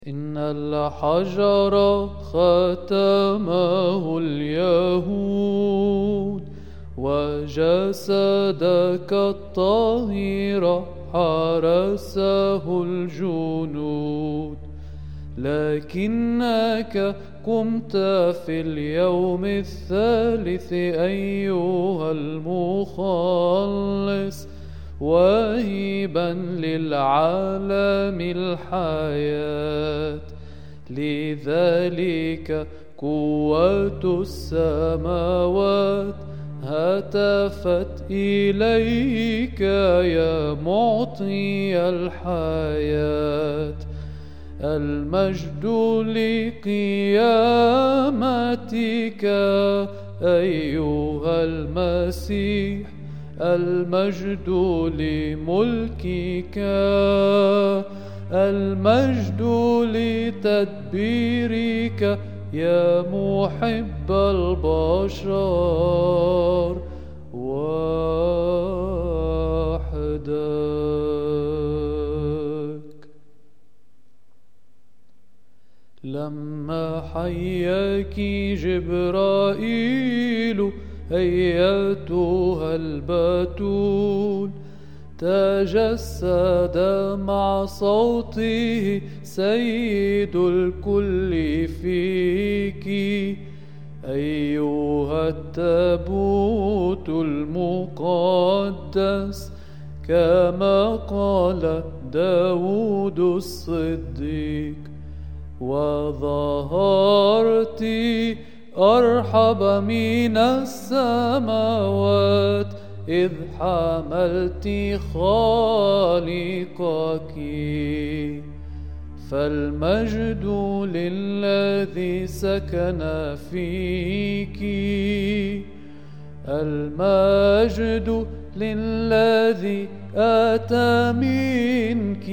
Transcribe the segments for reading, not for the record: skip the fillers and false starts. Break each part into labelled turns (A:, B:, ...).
A: إن الحجر ختمه اليهود، وجسدك الطاهر حرسه الجنود. لكنك قمت في اليوم الثالث أيها المخلص، واهبا للعالم الحياة. لذلك قوة السماوات هتفت إليك يا معطي الحياة. المجد لقيامتك أيها المسيح، المجد لملكك، المجد لتدبيرك يا محب البشر وحدك. لما حياك جبرائيل أيتها البتول، تجسد مع صوته سيد الكل فيك أيها التابوت المقدس، كما قال داود الصديق. وظهرت أرحب من السماوات إذ حملت خالقك. فالمجد للذي سكن فيك، المجد للذي أتى منك،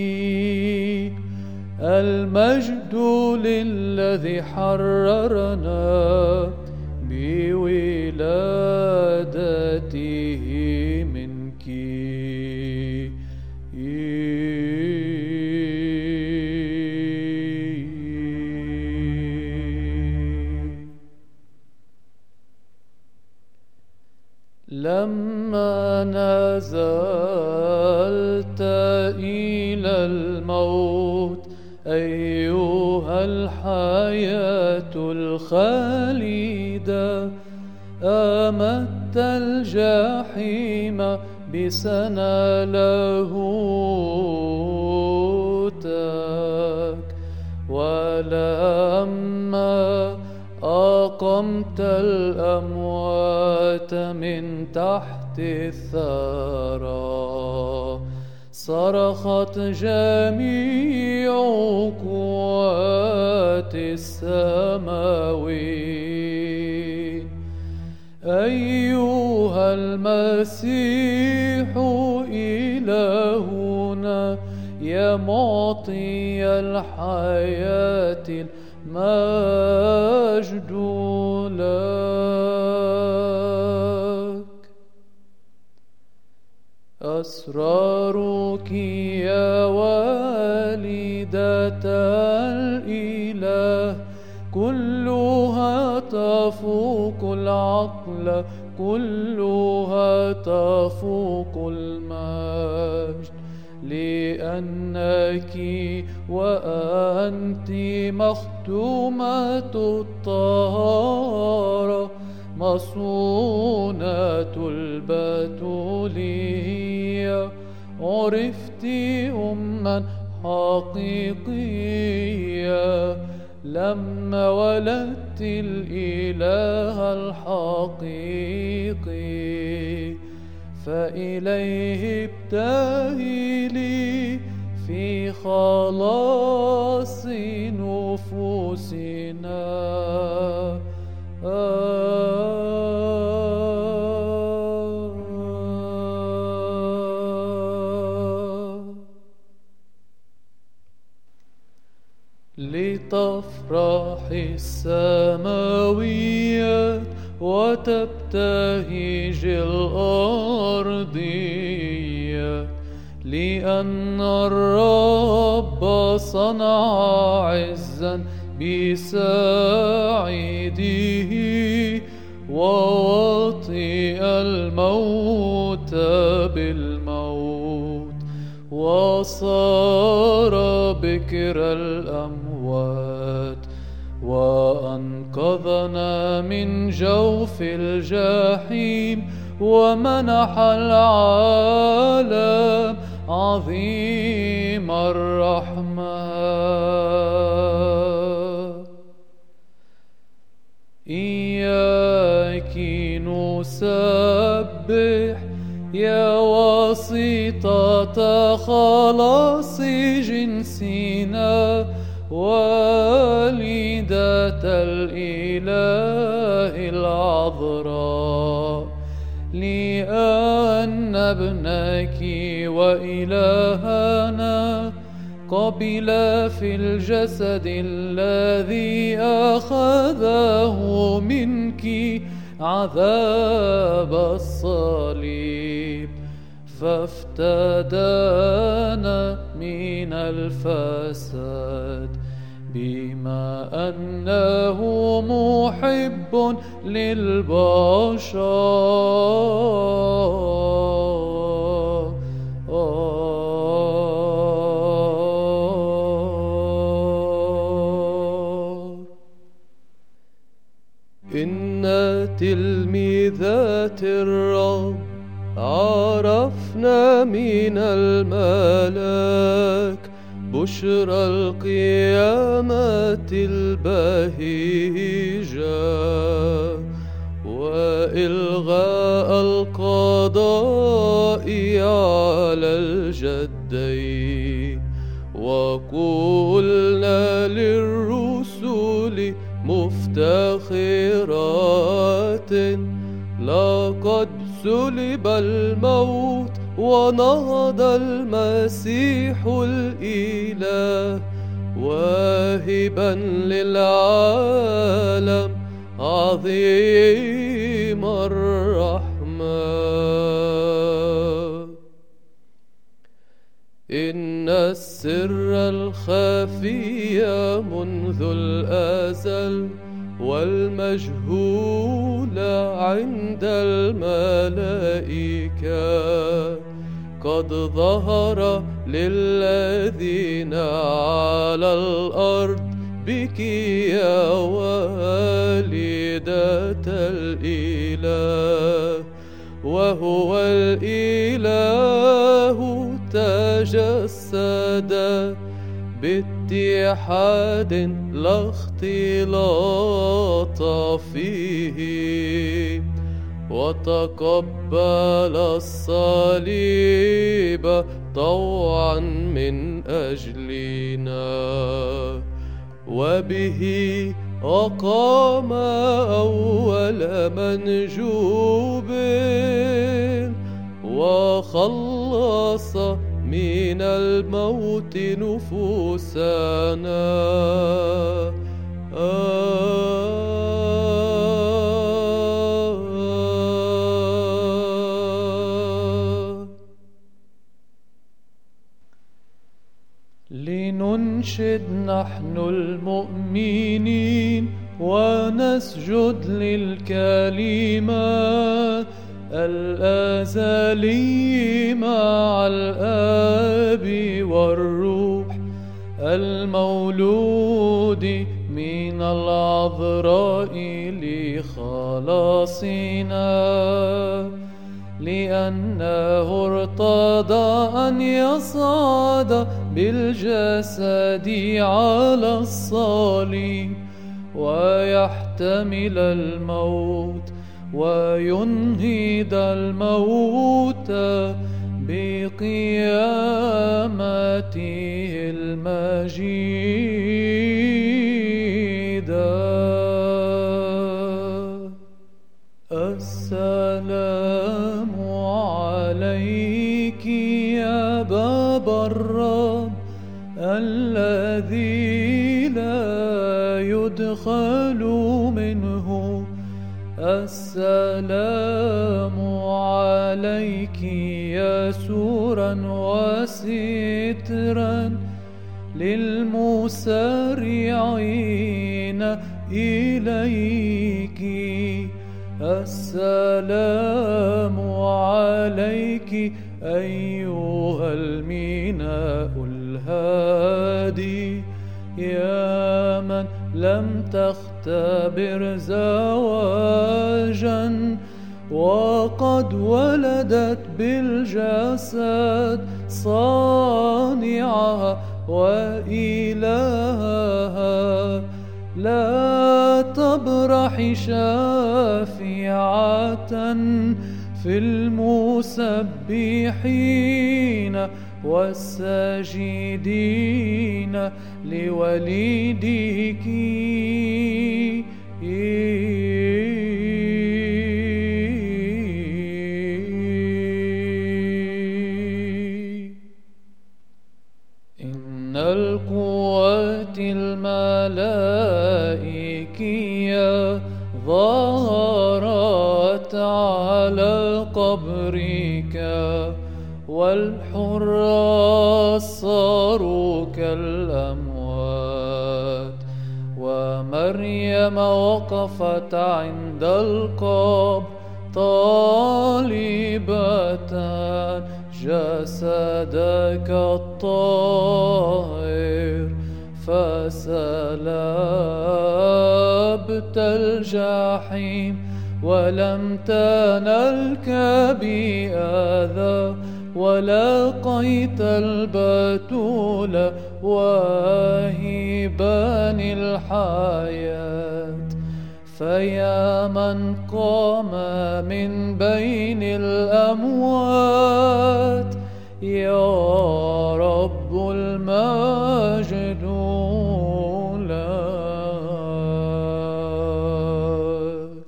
A: المجد للذي حررنا بولادته منك. لما نزلت إلى الموت أيها الحياة الخالدة، أمت الجحيم بسنا لاهوتك. ولما أقمت الأموات من تحت الثرى، صرخت جميع قوات السماوين أيها المسيح إلهنا يا معطي الحياة، المجد لك. أسرارك يا والدة الإله كلها تفوق العقل، كلها تفوق المجد. لأنك وأنت مختومة الطهارة، مصونة البتولية، عرفت أما حقيقية لما ولدت الإله الحقيقي. فإليه ابتهلي في خلاص نفوسنا. لتفرح السماويات وتبتهج الأرضيات، لأن الرب صنع عزا بساعده ووطئ الموت بالموت وصار بكر الأموات وأنقذنا من جوف الجحيم ومنح العالم عظيم الرحمة. إياك نسبح يا واسطة خلاص جنسنا والدة الإله العذراء، لأن ابنك وإلهنا قبل في الجسد الذي أخذه منك عذاب الصليب فافتدانا من الفساد بما أنه محب للبشر. إن تلميذات الرب عرفنا من الملاك بشرى القيامة البهيجة وإلغاء القضاء على الجدين، وقلنا للرسل مفتخرات لقد سلب الموت ونهض المسيح الإله واهبا للعالم عظيم الرحمة. إن السر الخفي منذ الأزل والمجهول عند الملائكة قد ظهر للذين على الأرض بك يا والدة الإله، وهو الإله تجسد باتحاد لا اختلاط فيه وتقبل الصليب طوعا من أجلنا، وبه أقام أول منجوب وخلص من الموت نفوسنا. لننشد نحن المؤمنين ونسجد للكلمة الأزلي مع الآب والروح المولود من العذراء لخلاصنا، لأنه ارتضى أن يصعد بالجسد على الصليب ويحتمل الموت وينهض الموت بقيامته المجيدة. السلام عليك يا باب الرب الذي لا يدخل منه السلام عليك يسورا وسترا للمسارعين إليك. السلام عليك أيها الميناء الهادي، يا من لم تختبر زواجا وقد ولدت بالجسد صانعها وإلهها. لا تبرحي شافعة في المسبحين والساجدين لوليدك. إن القوات الملائكية ظهرت على قبرك، والحراس صاروا كالأموات، ومريم وقفت عند القبر طالبة جسدك الطاهر، فسلبت الجحيم ولم تنلك بأذى، ولقيت البتول واهبان الحياة. فيا من قام من بين الأموات، يا رب المجد لك.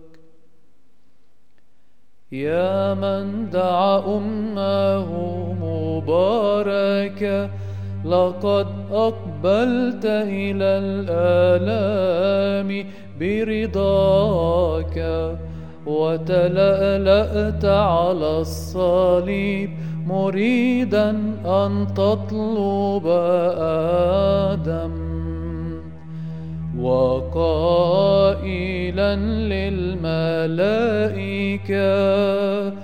A: يا من دعا أمه مباركة، لقد أقبلت إلى الآلام برضاك، وتلألأت على الصليب مريدا أن تطلب آدم، وقائلا للملائكة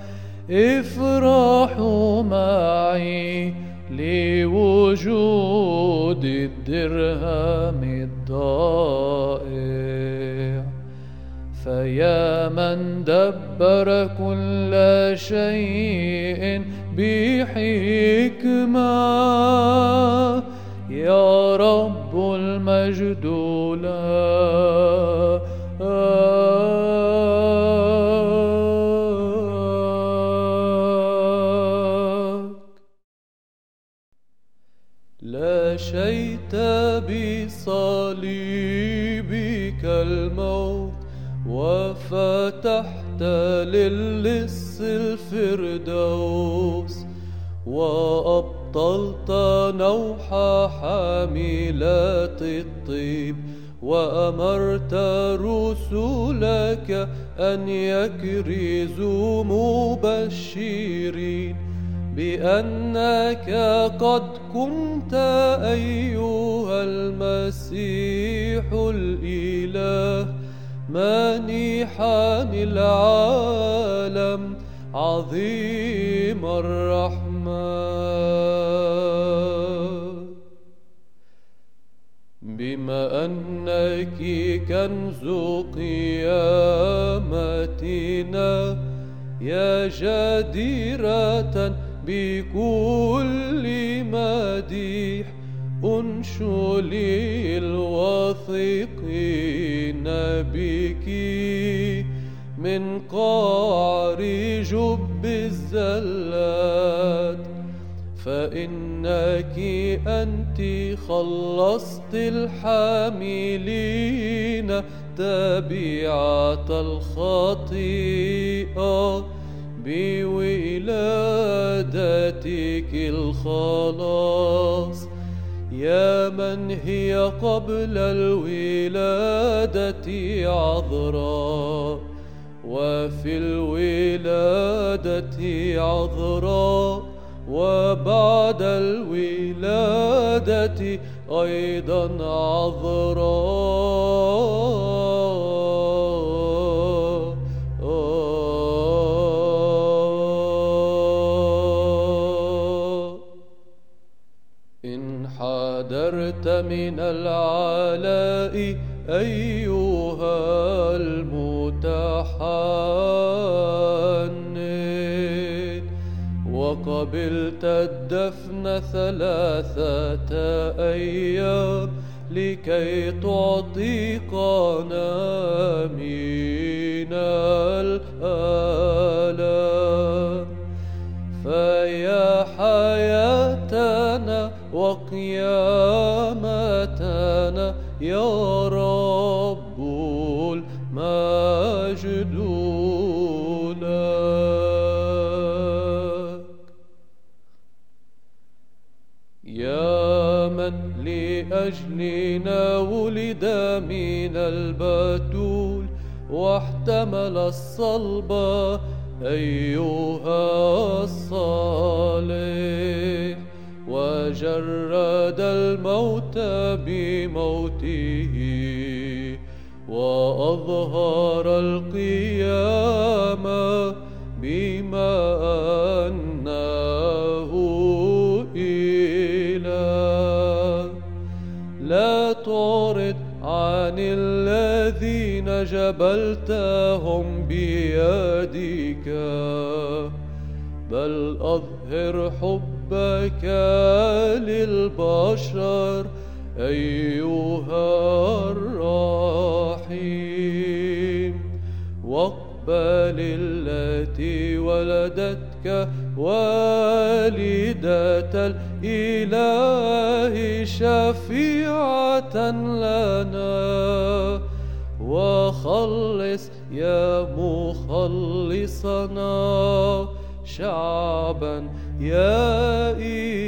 A: افرحوا معي لوجود الدرهم الضائع. فيا من دبر كل شيء بحكمة، يا رب المجد لك. لا شيت بصليبك الموت، وفتحت للص الفردوس، وأبطلت نوح حاملات الطيب، وأمرت رسلك أن يكرزوا مبشرين بأنك قد كنت أيها المسيح الإله مانحا العالم عظيم الرحمة. بما أنك كنز قيامتنا، يا جديرة بكل مديح، أنشلي الواثقين بك من قعر جب الزلات. فإنك أنت خلصت الحاملين تبعة الخطيئة بولادتك الخلاص، يا من هي قبل الولادة عذراء، وفي الولادة عذراء، وبعد الولادة أيضا عذراء. إن حضرت من العلاء أيها المتحنن، وقبلت الدفن 3 أيام لكي تعتقنا من الآلام، فيا حياتنا وقيامتنا يا رب المجد لك. يا من لأجلنا ولد من البتول واحتمل الصلب أيها الصالح، وجرد الموت بموته، وأظهر القيامة بما أنه إله. لا تعرض عن الذين جبلتهم بيدك، بل أظهر حبك للبشر أيها الرحيم، واقبل التي ولدتك والدة الإله شفيعة لنا، وخلص يا مخلصنا شعبا يا